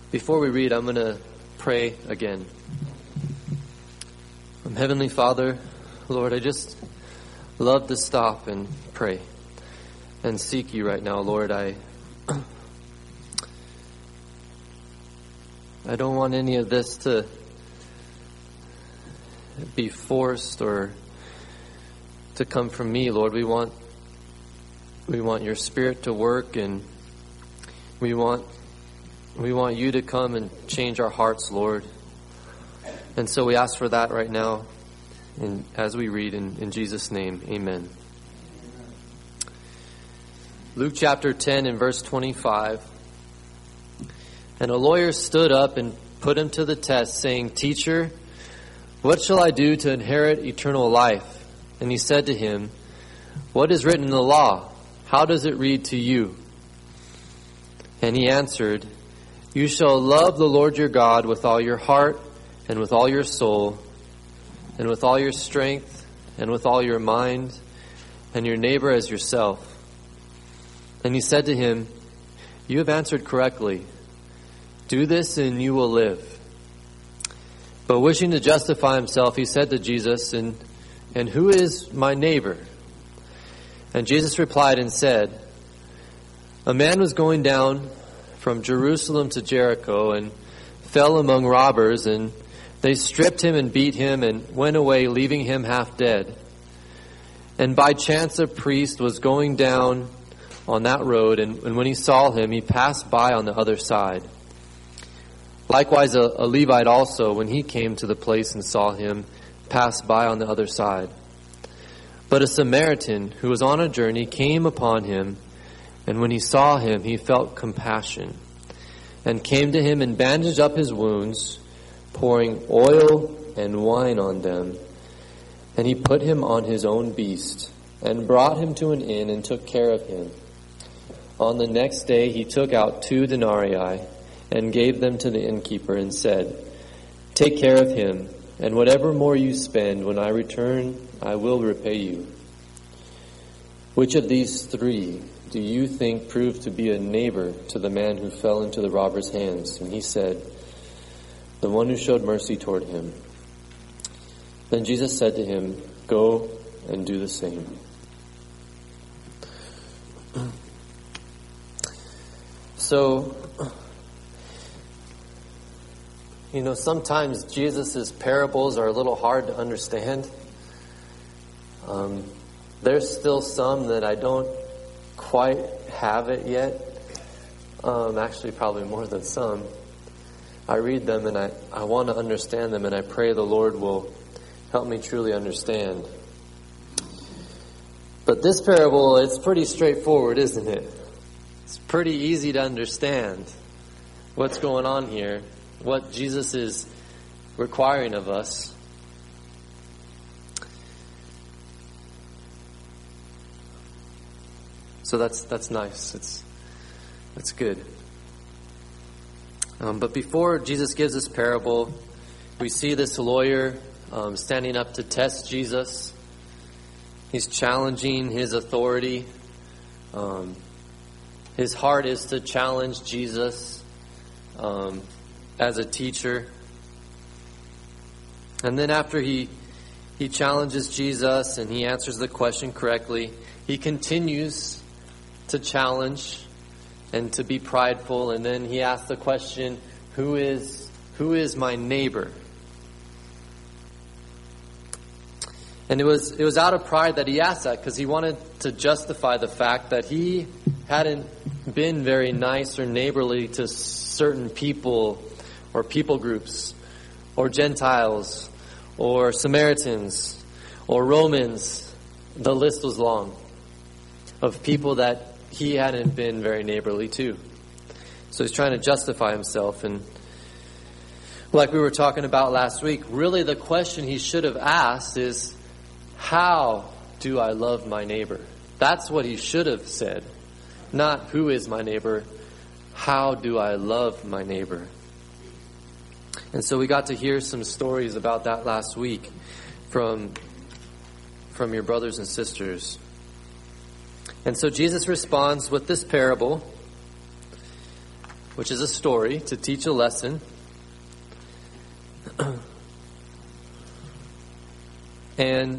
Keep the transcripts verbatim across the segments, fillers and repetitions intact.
Before we read, I'm going to pray again. Um, Heavenly Father, Lord, I just love to stop and pray and seek you right now, Lord. I I don't want any of this to be forced or to come from me, Lord. We want we want your Spirit to work, and we want we want you to come and change our hearts, Lord. And so we ask for that right now, and as we read in, in Jesus' name, amen. Luke chapter ten and verse twenty-five. And a lawyer stood up and put him to the test, saying, "Teacher, what shall I do to inherit eternal life?" And he said to him, "What is written in the law? How does it read to you?" And he answered, "You shall love the Lord your God with all your heart, and with all your soul, and with all your strength, and with all your mind, and your neighbor as yourself." And he said to him, "You have answered correctly. Do this and you will live." But wishing to justify himself, he said to Jesus, And, and who is my neighbor?" And Jesus replied and said, "A man was going down from Jerusalem to Jericho and fell among robbers, and they stripped him and beat him and went away, leaving him half dead. And by chance a priest was going down on that road, and, and when he saw him, he passed by on the other side. Likewise, a, a Levite also, when he came to the place and saw him, passed by on the other side. But a Samaritan who was on a journey came upon him, and when he saw him, he felt compassion, and came to him and bandaged up his wounds, pouring oil and wine on them. And he put him on his own beast, and brought him to an inn, and took care of him. On the next day he took out two denarii, and gave them to the innkeeper, and said, "Take care of him, and whatever more you spend, when I return, I will repay you." Which of these three do you think proved to be a neighbor to the man who fell into the robber's hands? And he said, "The one who showed mercy toward him." Then Jesus said to him, "Go and do the same." So, you know, sometimes Jesus' parables are a little hard to understand. Um, there's still some that I don't quite have it yet. Um, actually, probably more than some. I read them and I, I want to understand them, and I pray the Lord will help me truly understand. But this parable, it's pretty straightforward, isn't it? It's pretty easy to understand what's going on here, what Jesus is requiring of us. So that's that's nice. It's it's good. Um, but before Jesus gives this parable, we see this lawyer um, standing up to test Jesus. He's challenging his authority. Um, his heart is to challenge Jesus um, as a teacher. And then after he he challenges Jesus and he answers the question correctly, he continues to challenge and to be prideful, and then he asks the question, who is who is my neighbor? And it was it was out of pride that he asked that, because he wanted to justify the fact that he hadn't been very nice or neighborly to certain people or people groups or Gentiles or Samaritans or Romans. The list was long of people that he hadn't been very neighborly to. So he's trying to justify himself. And like we were talking about last week, really the question he should have asked is, how do I love my neighbor? That's what he should have said. Not who is my neighbor, how do I love my neighbor? And so we got to hear some stories about that last week from, from your brothers and sisters. And so Jesus responds with this parable. which is a story to teach a lesson. And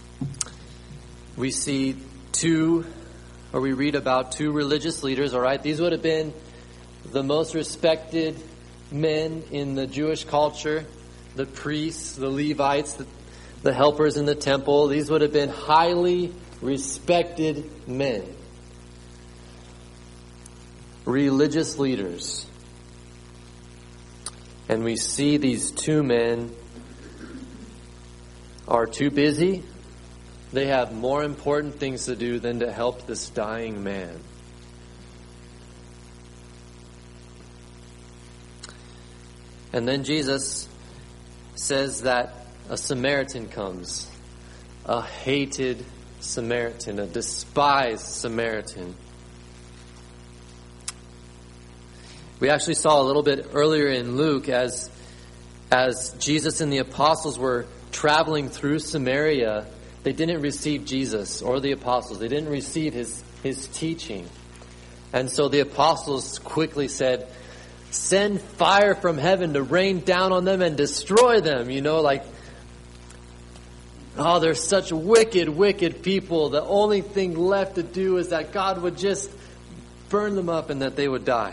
we see two, or we read about two religious leaders, all right? These would have been the most respected men in the Jewish culture, the priests, the Levites, the, the helpers in the temple. These would have been highly respected men, religious leaders. And we see these two men are too busy. They have more important things to do than to help this dying man. And then Jesus says that a Samaritan comes, a hated Samaritan, a despised Samaritan. We actually saw a little bit earlier in Luke as, as Jesus and the apostles were traveling through Samaria, they didn't receive Jesus or the apostles. They didn't receive his, his teaching. And so the apostles quickly said, send fire from heaven to rain down on them and destroy them. You know, like, oh, they're such wicked, wicked people. The only thing left to do is that God would just burn them up and that they would die.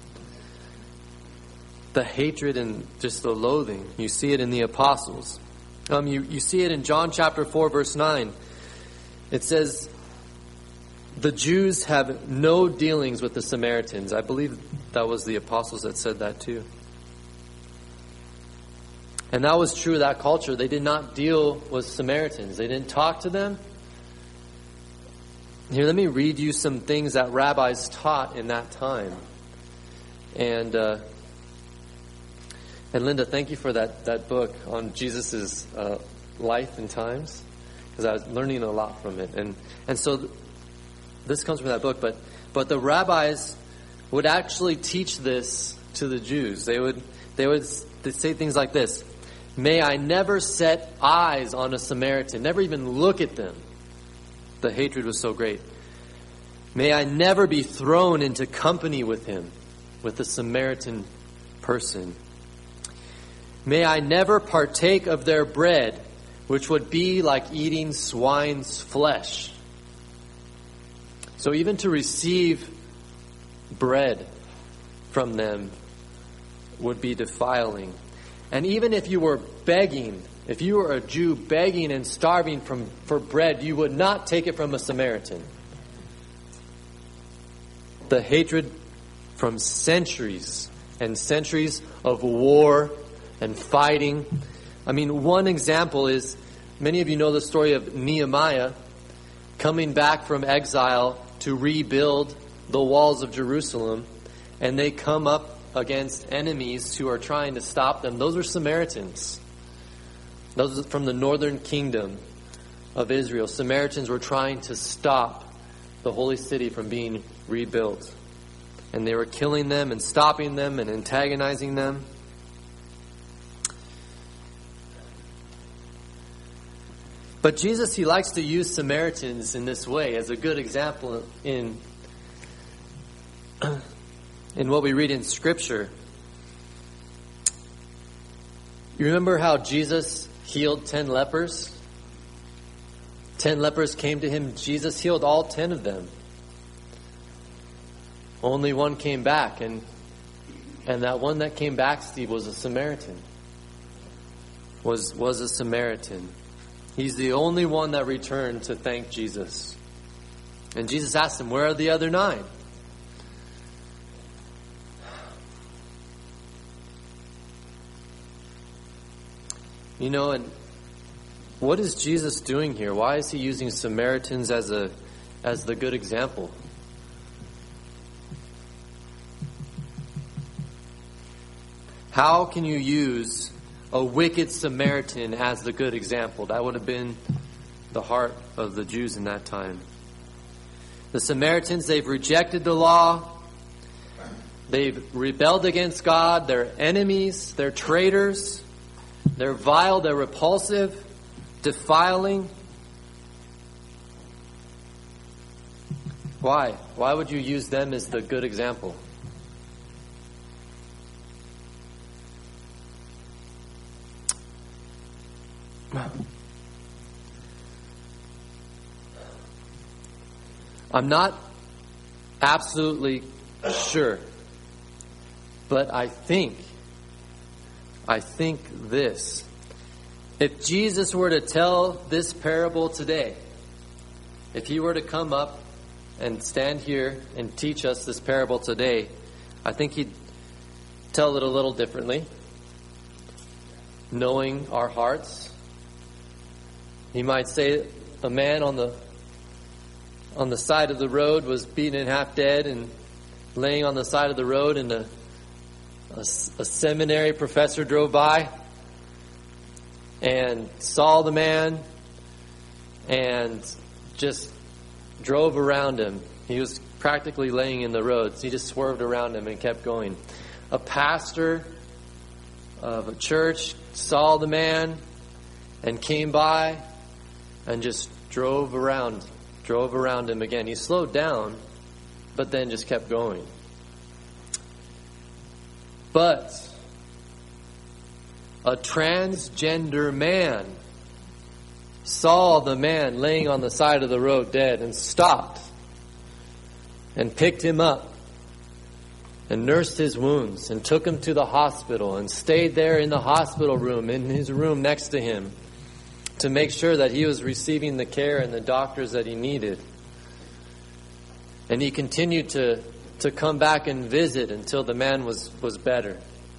The hatred and just the loathing. You see it in the apostles. Um, you, you see it in John chapter four, verse nine. It says, the Jews have no dealings with the Samaritans. I believe that was the apostles that said that too. And that was true of that culture. They did not deal with Samaritans. They didn't talk to them. Here, let me read you some things that rabbis taught in that time. And uh, and Linda, thank you for that, that book on Jesus' uh, life and times, because I was learning a lot from it. And and so th- this comes from that book. But but the rabbis would actually teach this to the Jews. They would they would they'd say things like this: may I never set eyes on a Samaritan, never even look at them. The hatred was so great. May I never be thrown into company with him, with the Samaritan person. May I never partake of their bread, which would be like eating swine's flesh. So even to receive bread from them would be defiling. And even if you were begging, if you were a Jew begging and starving from, for bread, you would not take it from a Samaritan. The hatred from centuries and centuries of war and fighting. I mean, one example is, many of you know the story of Nehemiah coming back from exile to rebuild the walls of Jerusalem, and they come up against enemies who are trying to stop them. Those are Samaritans. Those are from the northern kingdom of Israel. Samaritans were trying to stop the holy city from being rebuilt. And they were killing them and stopping them and antagonizing them. But Jesus, he likes to use Samaritans in this way as a good example in, in what we read in Scripture. You remember how Jesus healed ten lepers? Ten lepers came to him. Jesus healed all ten of them. Only one came back, and and that one that came back, Steve, was a Samaritan. Was was a Samaritan. He's the only one that returned to thank Jesus. And Jesus asked him, where are the other nine? You know, and what is Jesus doing here? Why is he using Samaritans as a as the good example? How can you use a wicked Samaritan as the good example? That would have been the heart of the Jews in that time. The Samaritans, they've rejected the law. They've rebelled against God. They're enemies. They're traitors. They're vile. They're repulsive, defiling. Why? Why would you use them as the good example? I'm not absolutely sure, but I think, I think this. If Jesus were to tell this parable today, if he were to come up and stand here and teach us this parable today, I think he'd tell it a little differently, knowing our hearts. He might say a man on the on the side of the road was beaten in half dead and laying on the side of the road, and a, a, a seminary professor drove by and saw the man and just drove around him. He was practically laying in the road, so he just swerved around him and kept going. A pastor of a church saw the man and came by and just drove around drove around him again. He slowed down, but then just kept going. But a transgender man saw the man laying on the side of the road dead and stopped and picked him up and nursed his wounds and took him to the hospital and stayed there in the hospital room, in his room next to him, to make sure that he was receiving the care and the doctors that he needed. And he continued to, to come back and visit until the man was, was better.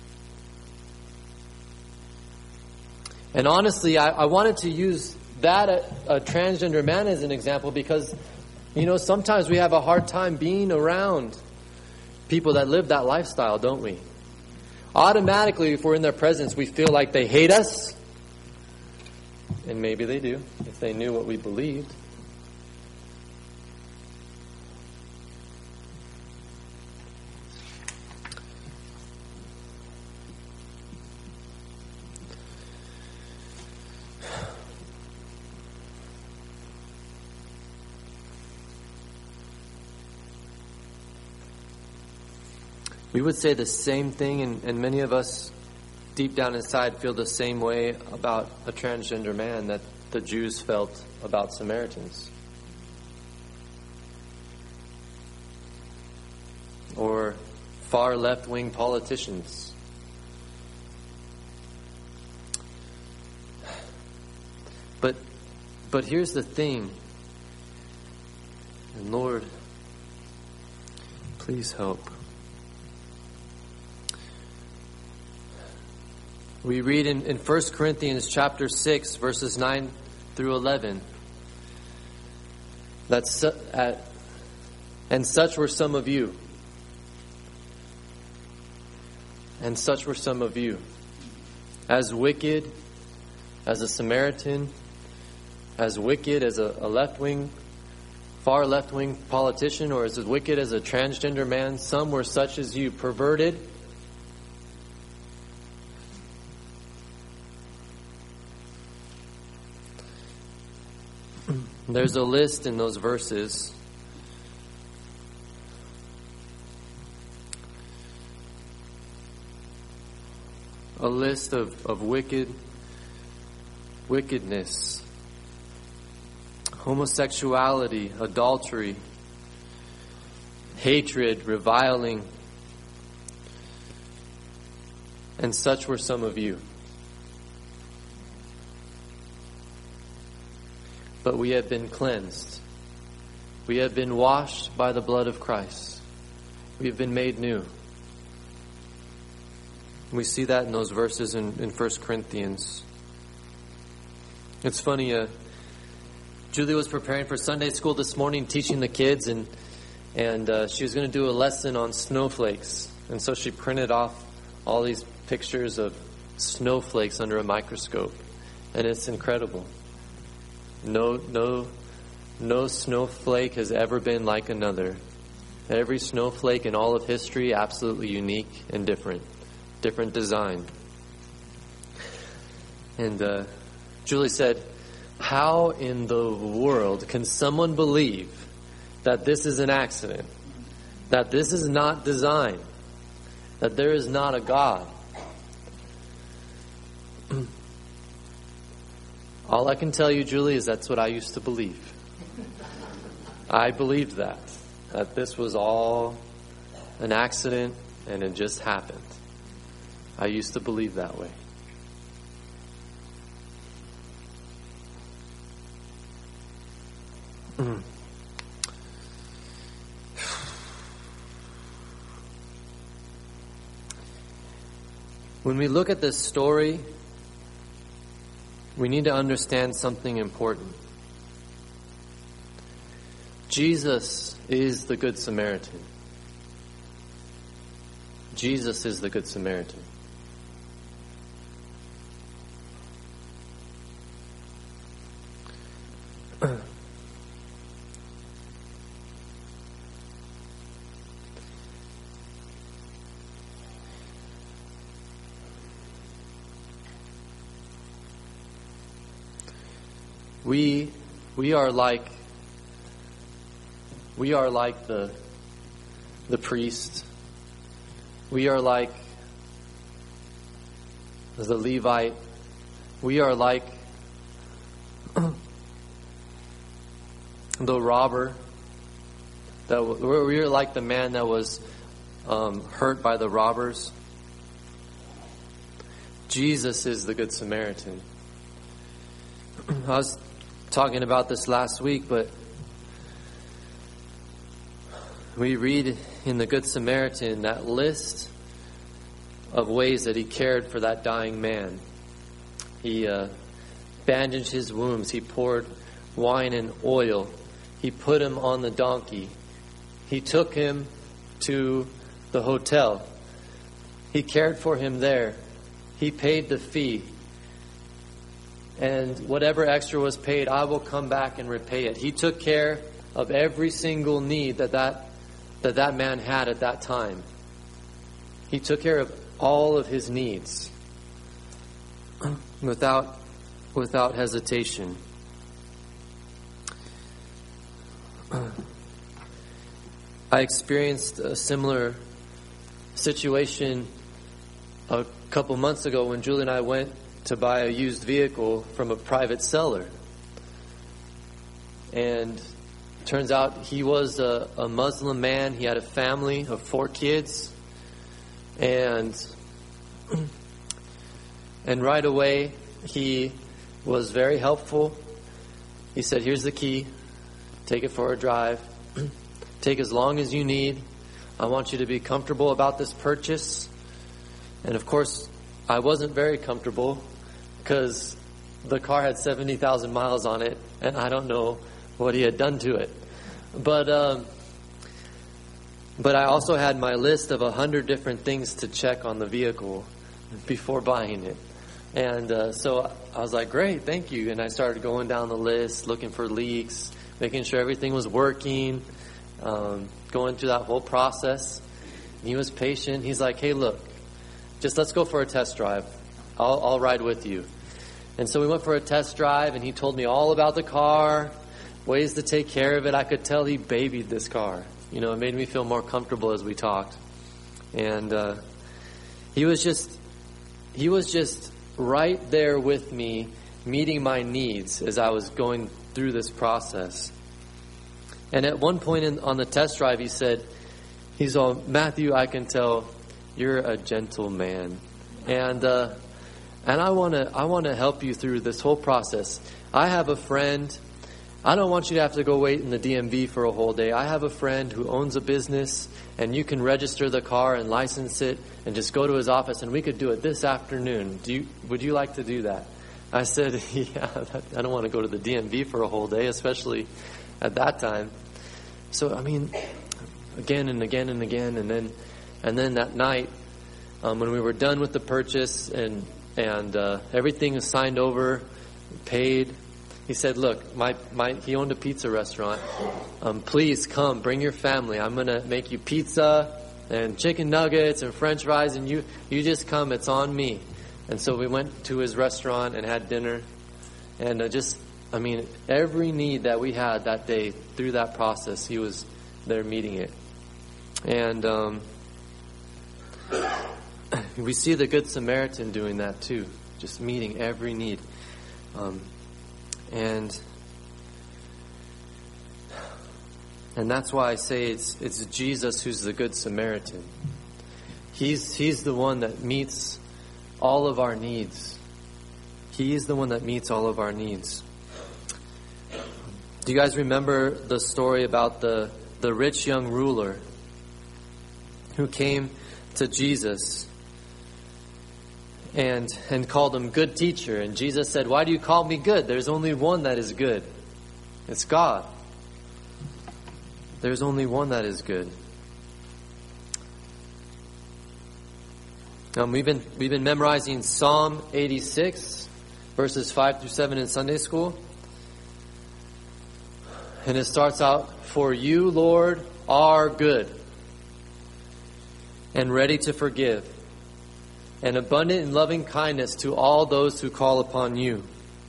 And honestly, I, I wanted to use that, a, a transgender man, as an example because, you know, sometimes we have a hard time being around people that live that lifestyle, don't we? Automatically, if we're in their presence, we feel like they hate us. And maybe they do, if they knew what we believed. We would say the same thing, and, and many of us deep down inside feel the same way about a transgender man that the Jews felt about Samaritans. Or far left-wing politicians. But but here's the thing. And Lord, please help. We read in, in First Corinthians chapter six, verses nine through eleven. That's uh, and such were some of you. And such were some of you. As wicked as a Samaritan, as wicked as a, a left-wing, far left-wing politician, or as wicked as a transgender man, some were such as you, perverted, there's a list in those verses. A list of, of wicked wickedness, homosexuality, adultery, hatred, reviling, and such were some of you. But we have been cleansed. We have been washed by the blood of Christ. We have been made new. We see that in those verses in, in First Corinthians. It's funny, uh, Julie was preparing for Sunday school this morning, teaching the kids, and and uh, she was going to do a lesson on snowflakes. And so she printed off all these pictures of snowflakes under a microscope. And it's incredible. No, no, no snowflake has ever been like another. Every snowflake in all of history, absolutely unique and different. Different design. And uh, Julie said, how in the world can someone believe that this is an accident? That this is not design? That there is not a God? All I can tell you, Julie, is that's what I used to believe. I believed that, that this was all an accident and it just happened. I used to believe that way. When we look at this story, we need to understand something important. Jesus is the Good Samaritan. Jesus is the Good Samaritan. We we are like we are like the the priest. We are like the Levite. We are like the robber. That we are like the man that was um, hurt by the robbers. Jesus is the Good Samaritan. I was talking about this last week, but we read in the Good Samaritan that list of ways that he cared for that dying man. He uh, bandaged his wounds. He poured wine and oil. He put him on the donkey. He took him to the hotel. He cared for him there. He paid the fee. And whatever extra was paid, I will come back and repay it. He took care of every single need that that, that, that man had at that time. He took care of all of his needs without, without hesitation. I experienced a similar situation a couple months ago when Julie and I went to buy a used vehicle from a private seller. And turns out he was a, a Muslim man. He had a family of four kids. And and right away he was very helpful. He said, here's the key. Take it for a drive. Take as long as you need. I want you to be comfortable about this purchase. And of course, I wasn't very comfortable because the car had seventy thousand miles on it, and I don't know what he had done to it. But um, but I also had my list of a hundred different things to check on the vehicle before buying it. And uh, so I was like, great, thank you. And I started going down the list, looking for leaks, making sure everything was working, um, going through that whole process. And he was patient. He's like, hey, look, just let's go for a test drive. I'll, I'll ride with you. And so we went for a test drive, and he told me all about the car, ways to take care of it. I could tell he babied this car. You know, it made me feel more comfortable as we talked. And uh, he was just, he was just right there with me, meeting my needs as I was going through this process. And at one point in, on the test drive, he said, he's all, Matthew, I can tell you're a gentle man. And uh, and I want to I want to help you through this whole process. I have a friend. I don't want you to have to go wait in the D M V for a whole day. I have a friend who owns a business, and you can register the car and license it and just go to his office, and we could do it this afternoon. Do you, would you like to do that? I said, yeah, I don't want to go to the D M V for a whole day, especially at that time. So, I mean, again and again and again, and then and then that night, um, when we were done with the purchase and and uh, everything was signed over, paid, he said, look, my, my he owned a pizza restaurant. Um, please come, bring your family. I'm going to make you pizza and chicken nuggets and French fries, and you, you just come. It's on me. And so we went to his restaurant and had dinner. And uh, just, I mean, every need that we had that day through that process, he was there meeting it. And um, we see the Good Samaritan doing that too, just meeting every need. Um, And and that's why I say it's it's Jesus who's the Good Samaritan. He's he's the one that meets all of our needs. He is the one that meets all of our needs. Do you guys remember the story about the, the rich young ruler who came to Jesus and and called him good teacher? And Jesus said, "Why do you call me good? There's only one that is good. It's God. There's only one that is good." Um, we've been we've been memorizing Psalm eighty-six, verses five through seven in Sunday school. And it starts out, "For you, Lord, are good and ready to forgive, and abundant in loving kindness to all those who call upon you."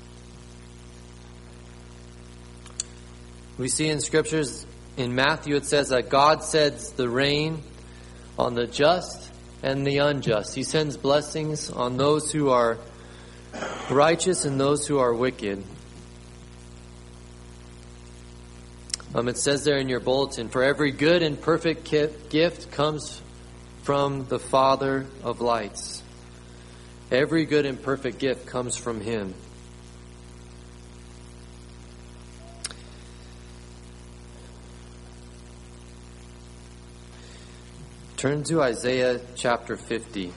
We see in scriptures, in Matthew it says that God sends the rain on the just and the unjust. He sends blessings on those who are righteous and those who are wicked. Um, it says there in your bulletin, "For every good and perfect gift comes from the Father of lights." Every good and perfect gift comes from Him. Turn to Isaiah chapter fifty.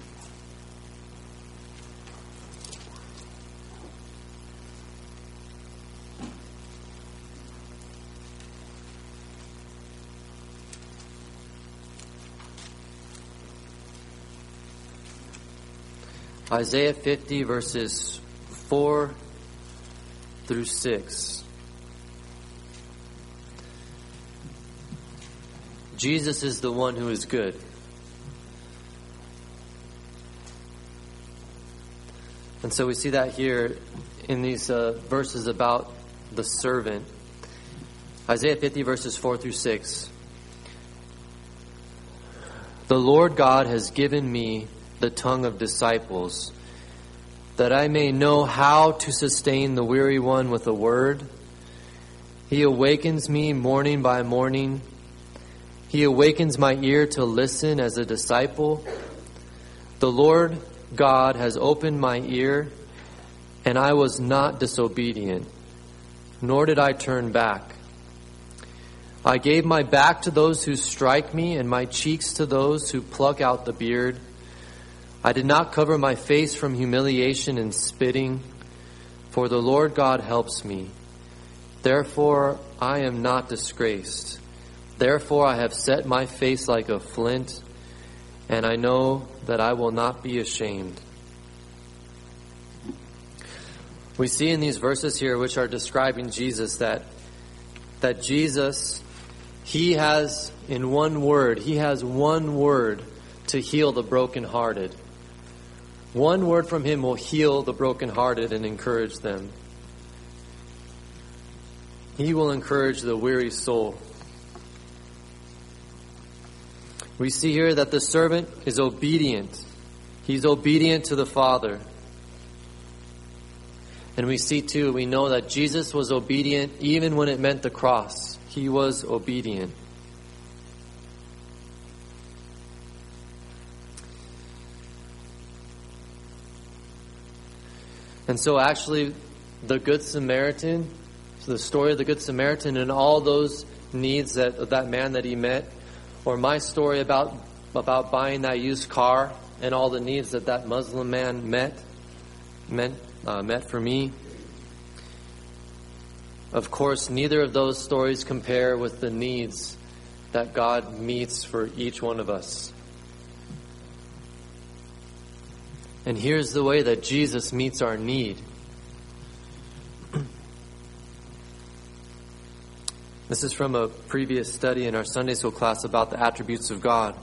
Isaiah fifty, verses four through six. Jesus is the one who is good. And so we see that here in these uh, verses about the servant. Isaiah fifty, verses four through six. "The Lord God has given me the tongue of disciples, that I may know how to sustain the weary one with a word. He awakens me morning by morning. He awakens my ear to listen as a disciple. The Lord God has opened my ear, and I was not disobedient, nor did I turn back. I gave my back to those who strike me, and my cheeks to those who pluck out the beard. I did not cover my face from humiliation and spitting, for the Lord God helps me. Therefore I am not disgraced. Therefore I have set my face like a flint, and I know that I will not be ashamed." We see in these verses here, which are describing Jesus, that that Jesus, He has, in one word, He has one word to heal the brokenhearted. One word from Him will heal the brokenhearted and encourage them. He will encourage the weary soul. We see here that the servant is obedient. He's obedient to the Father. And we see too, we know that Jesus was obedient even when it meant the cross. He was obedient. And so actually, the Good Samaritan, so the story of the Good Samaritan and all those needs that of that man that he met, or my story about about buying that used car and all the needs that that Muslim man met, meant, uh, met for me. Of course, neither of those stories compare with the needs that God meets for each one of us. And here's the way that Jesus meets our need. This is from a previous study in our Sunday school class about the attributes of God.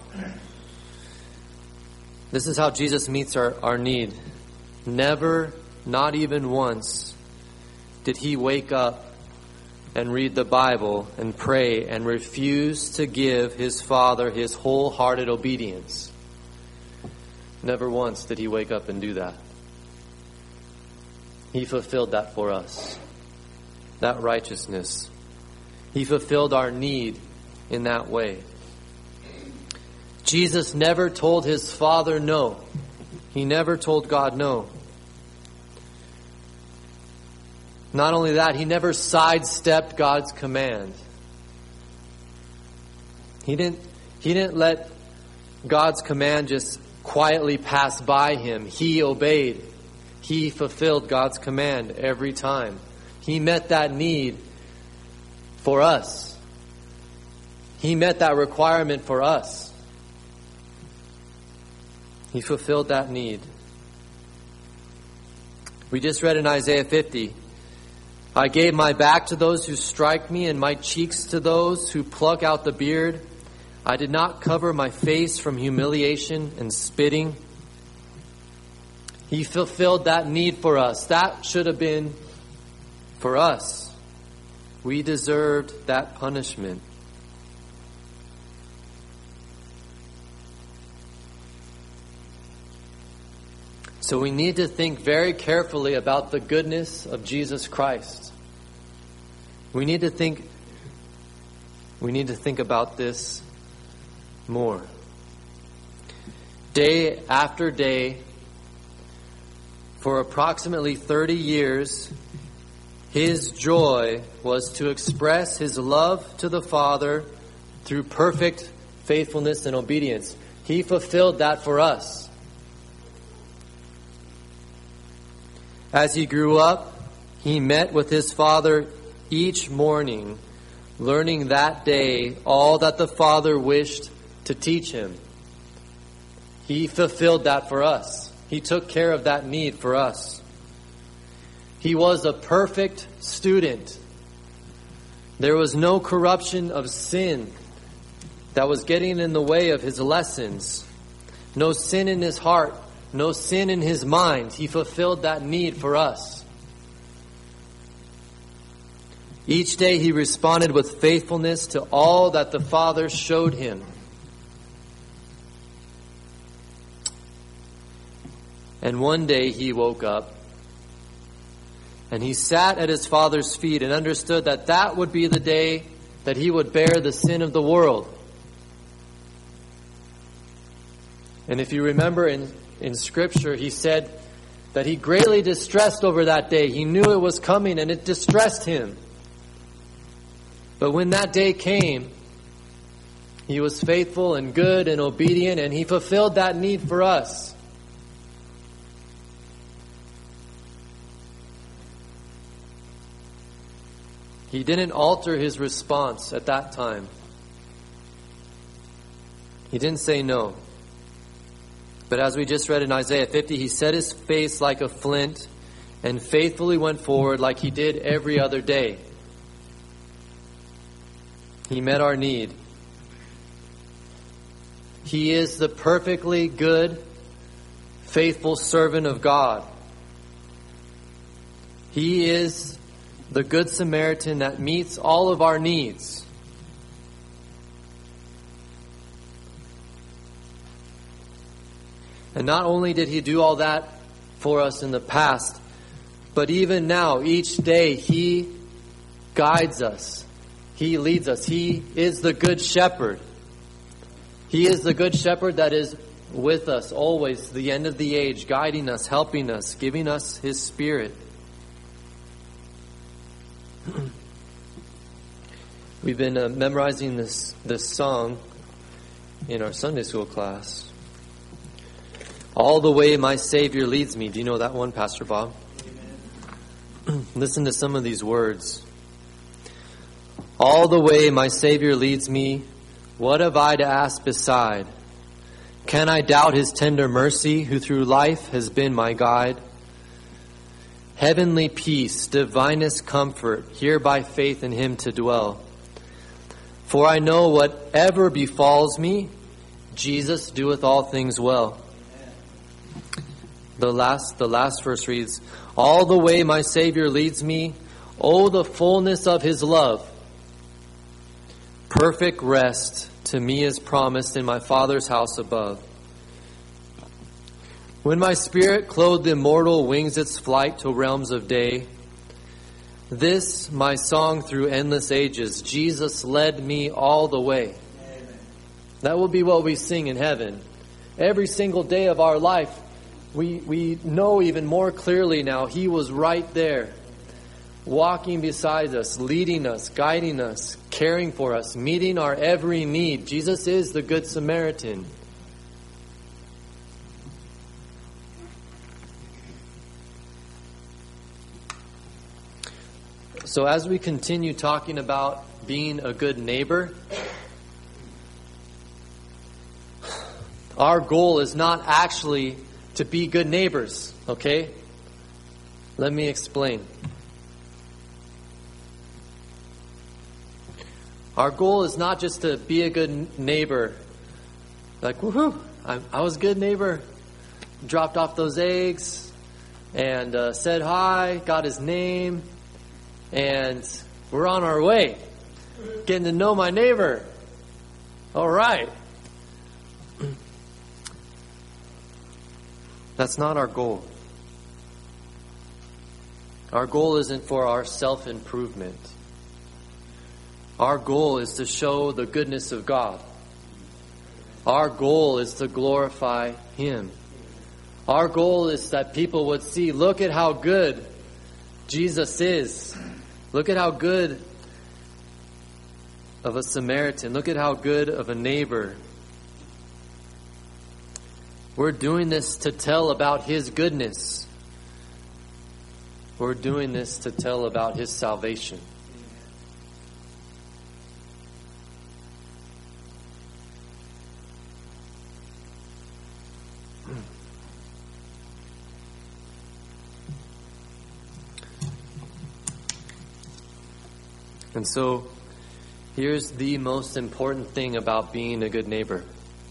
This is how Jesus meets our, our need. Never, not even once, did He wake up and read the Bible and pray and refuse to give His Father His wholehearted obedience. Never once did He wake up and do that. He fulfilled that for us. that righteousness. He fulfilled our need in that way. Jesus never told his Father no. He never told God no. Not only that, he never sidestepped God's command. He didn't, he didn't let God's command just quietly pass by him. He obeyed. He fulfilled God's command every time. He met that need for us. He met that requirement for us. He fulfilled that need. We just read in Isaiah fifty, I gave my back to those who strike me and my cheeks to those who pluck out the beard. I did not cover my face from humiliation and spitting. He fulfilled that need for us. That should have been for us. We deserved that punishment. So we need to think very carefully about the goodness of Jesus Christ. We need to think we need to think about this more. Day after day, for approximately thirty years, his joy was to express his love to the Father through perfect faithfulness and obedience. He fulfilled that for us. As he grew up, he met with his Father each morning, learning that day all that the Father wished to teach him. He fulfilled that for us. He took care of that need for us. He was a perfect student. There was no corruption of sin that was getting in the way of his lessons. No sin in his heart. No sin in his mind. He fulfilled that need for us. Each day he responded with faithfulness to all that the Father showed him. And one day he woke up and he sat at his Father's feet and understood that that would be the day that he would bear the sin of the world. And if you remember in In Scripture, he said that he greatly distressed over that day. He knew it was coming and it distressed him. But when that day came, he was faithful and good and obedient, and he fulfilled that need for us. He didn't alter his response at that time. He didn't say no. But as we just read in Isaiah fifty, he set his face like a flint and faithfully went forward like he did every other day. He met our need. He is the perfectly good, faithful servant of God. He is the Good Samaritan that meets all of our needs. And not only did he do all that for us in the past, but even now, each day, he guides us. He leads us. He is the good shepherd. He is the good shepherd that is with us always to the end of the age, guiding us, helping us, giving us his Spirit. We've been uh, memorizing this, this song in our Sunday school class. All the way my Savior leads me. Do you know that one, Pastor Bob? Listen to some of these words. All the way my Savior leads me, what have I to ask beside? Can I doubt his tender mercy, who through life has been my guide? Heavenly peace, divinest comfort, here by faith in him to dwell. For I know whatever befalls me, Jesus doeth all things well. The last, the last verse reads, all the way my Savior leads me, oh, the fullness of his love. Perfect rest to me is promised in my Father's house above. When my spirit, clothed in mortal, wings its flight to realms of day, This, my song through endless ages, Jesus led me all the way. Amen. That will be what we sing in heaven. Every single day of our life, we, we know even more clearly now, He was right there, walking beside us, leading us, guiding us, caring for us, meeting our every need. Jesus is the Good Samaritan. So as we continue talking about being a good neighbor, our goal is not actually to be good neighbors, okay? Let me explain. Our goal is not just to be a good neighbor, like, woohoo, I, I was a good neighbor, dropped off those eggs, and uh, said hi, got his name, and we're on our way, getting to know my neighbor. All right. That's not our goal. Our goal isn't for our self-improvement. Our goal is to show the goodness of God. Our goal is to glorify Him. Our goal is that people would see, look at how good Jesus is. Look at how good of a Samaritan. Look at how good of a neighbor. We're doing this to tell about His goodness. We're doing this to tell about His salvation. And so, here's the most important thing about being a good neighbor.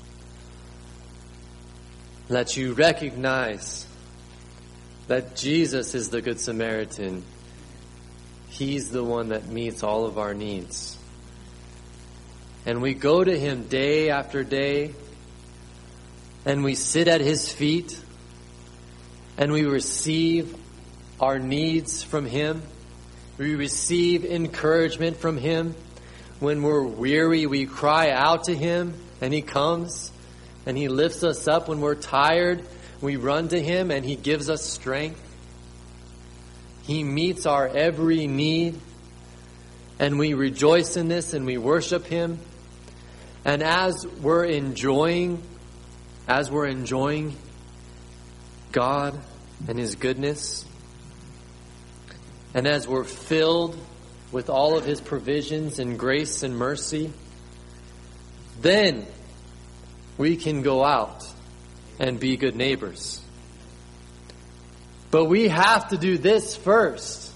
That you recognize that Jesus is the Good Samaritan. He's the one that meets all of our needs. And we go to Him day after day, and we sit at His feet, and we receive our needs from Him. We receive encouragement from Him. When we're weary, we cry out to Him, and He comes, and He lifts us up. When we're tired, we run to Him, and He gives us strength. He meets our every need, and we rejoice in this, and we worship Him. And as we're enjoying, as we're enjoying God and His goodness, and as we're filled with all of His provisions and grace and mercy, then we can go out and be good neighbors. But we have to do this first.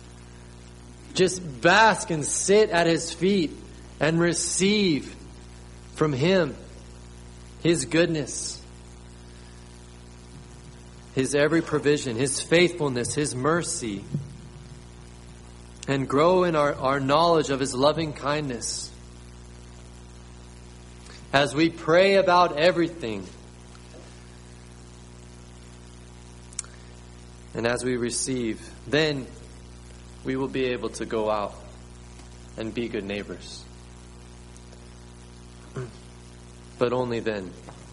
Just bask and sit at His feet and receive from Him His goodness, His every provision, His faithfulness, His mercy, and grow in our, our knowledge of His loving kindness. As we pray about everything, and as we receive, then we will be able to go out and be good neighbors. But only then.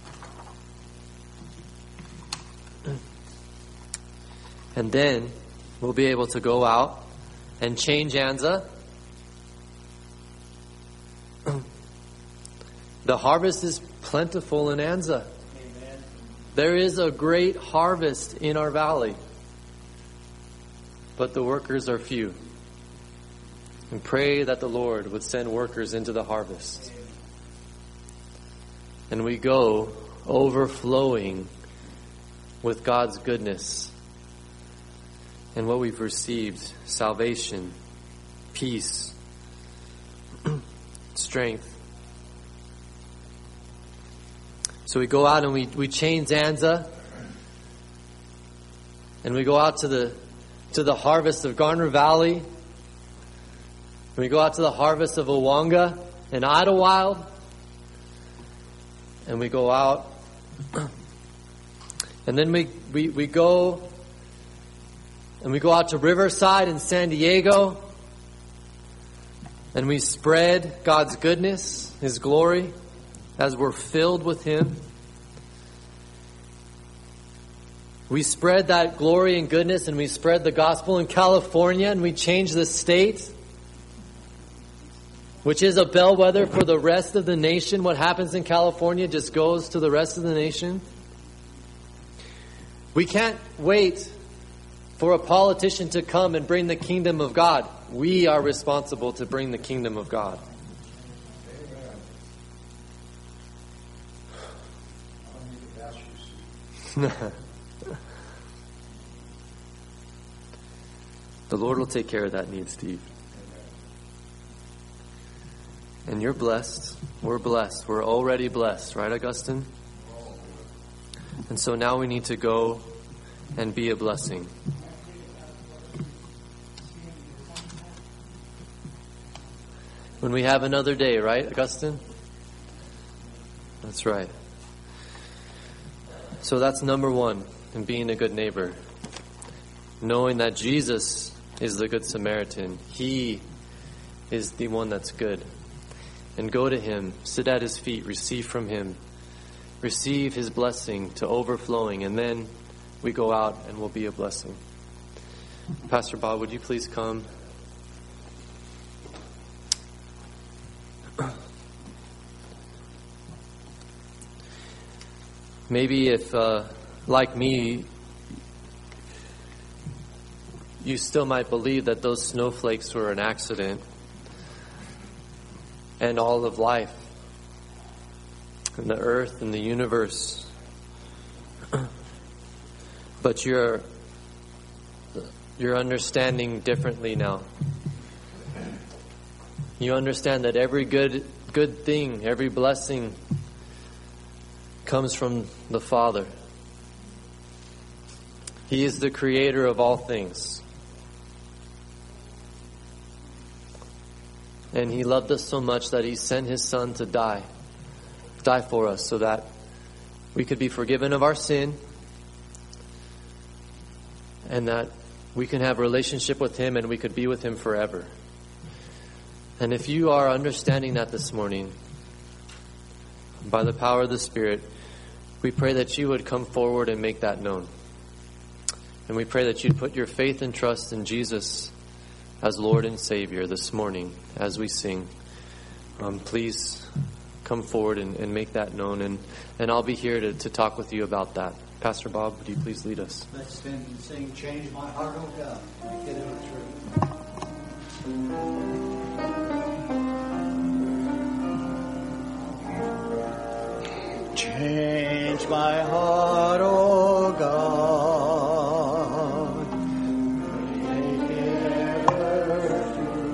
And then we'll be able to go out and change Anza. The harvest is plentiful in Anza. Amen. There is a great harvest in our valley, but the workers are few. And pray that the Lord would send workers into the harvest. Amen. And we go overflowing with God's goodness and what we've received: salvation, peace, strength. So we go out and we, we change Anza, and we go out to the to the harvest of Garner Valley. And we go out to the harvest of Owanga and Idlewild. And we go out, and then we, we, we go and we go out to Riverside in San Diego, and we spread God's goodness, His glory, as we're filled with Him. We spread that glory and goodness, and we spread the gospel in California, and we change the state, which is a bellwether for the rest of the nation. What happens in California just goes to the rest of the nation. We can't wait for a politician to come and bring the kingdom of God. We are responsible to bring the kingdom of God. The Lord will take care of that need, Steve. And you're blessed. We're blessed. We're already blessed. Right, Augustine? And so now we need to go and be a blessing. When we have another day, right, Augustine? That's right. So that's number one in being a good neighbor. Knowing that Jesus is the Good Samaritan. He is the one that's good. And go to Him, sit at His feet, receive from Him. Receive His blessing to overflowing, and then we go out and we'll be a blessing. Pastor Bob, would you please come? Maybe if, uh, like me, you still might believe that those snowflakes were an accident, and all of life, and the earth, and the universe. But you're you're understanding differently now. You understand that every good good thing, every blessing comes from the Father. He is the creator of all things. And He loved us so much that He sent His Son to die. Die for us so that we could be forgiven of our sin. And that we can have a relationship with Him and we could be with Him forever. And if you are understanding that this morning, by the power of the Spirit, we pray that you would come forward and make that known. And we pray that you'd put your faith and trust in Jesus as Lord and Savior this morning as we sing. Um, please come forward and, and make that known. And, and I'll be here to, to talk with you about that. Pastor Bob, would you please lead us? Let's stand and sing, Change My Heart, Oh God. Get it through. Change my heart, oh God. Make it ever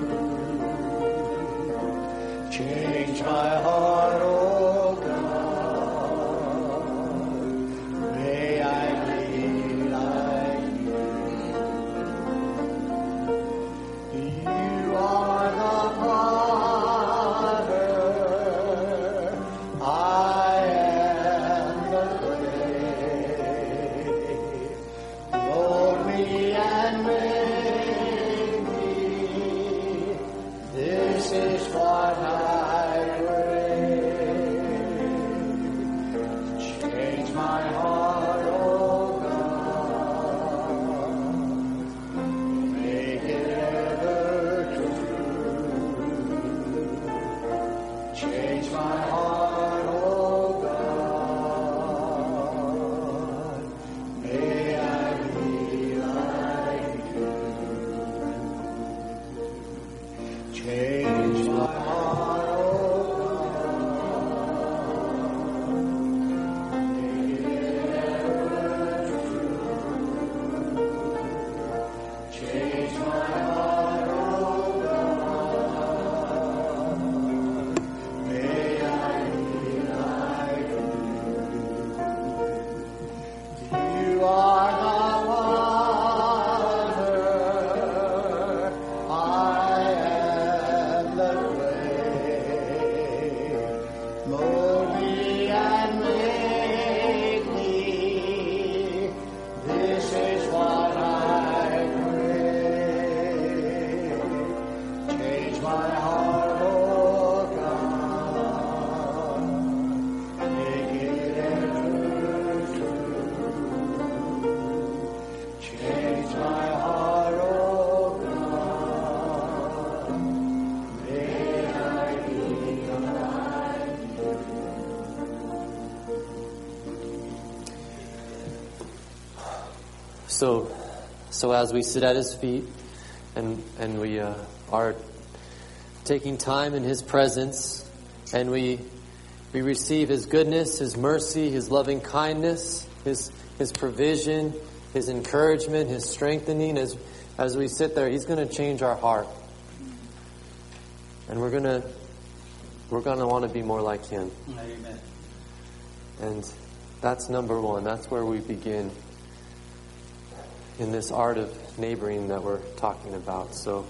true. Change my heart, oh God. May I be like you. You are the Father. I am the clay. So, so as we sit at His feet and and we uh, are taking time in His presence, and we we receive His goodness, His mercy, His loving kindness, His His provision, His encouragement, His strengthening. As as we sit there, He's going to change our heart, and we're gonna we're gonna want to be more like Him. Amen. And that's number one. That's where we begin in this art of neighboring that we're talking about. So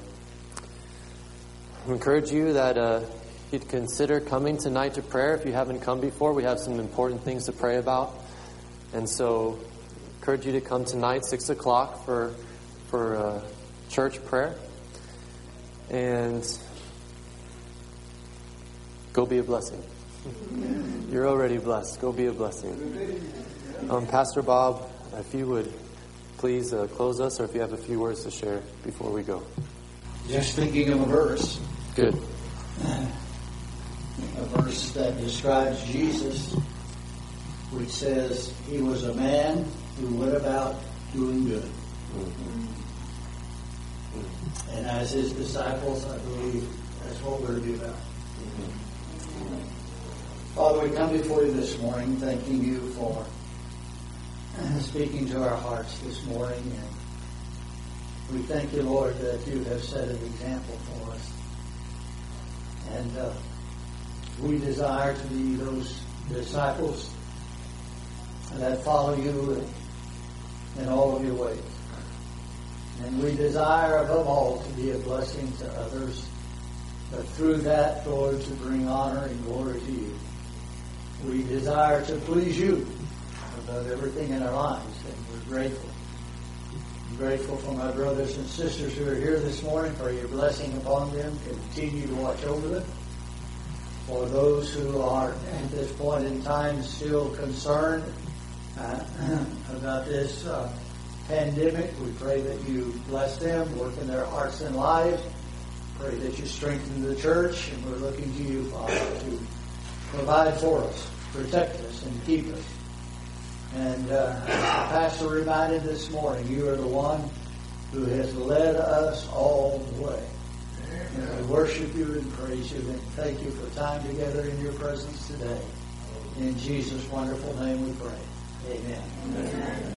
I encourage you that uh, you'd consider coming tonight to prayer. If you haven't come before, we have some important things to pray about. And so I encourage you to come tonight, six o'clock, for, for uh, church prayer. And go be a blessing. You're already blessed. Go be a blessing. Um, Pastor Bob, if you would please uh, close us, or if you have a few words to share before we go. Just thinking of a verse. Good. A verse that describes Jesus, which says He was a man who went about doing good. Mm-hmm. And as His disciples, I believe that's what we're to be about. Mm-hmm. Father, we come before You this morning, thanking You for speaking to our hearts this morning. And we thank You, Lord, that You have set an example for us. And uh, we desire to be those disciples that follow You in, in all of Your ways. And we desire above all to be a blessing to others, but through that, Lord, to bring honor and glory to You. We desire to please You above everything in our lives, and we're grateful. I'm grateful for my brothers and sisters who are here this morning, for Your blessing upon them. Continue to watch over them. For those who are at this point in time still concerned uh, about this uh, pandemic, we pray that You bless them, work in their hearts and lives. Pray that You strengthen the church, and we're looking to You, Father, to provide for us, protect us, and keep us. And uh, as the pastor reminded this morning, You are the one who has led us all the way. And we worship You and praise You, and thank You for time together in Your presence today. In Jesus' wonderful name we pray. Amen. Amen.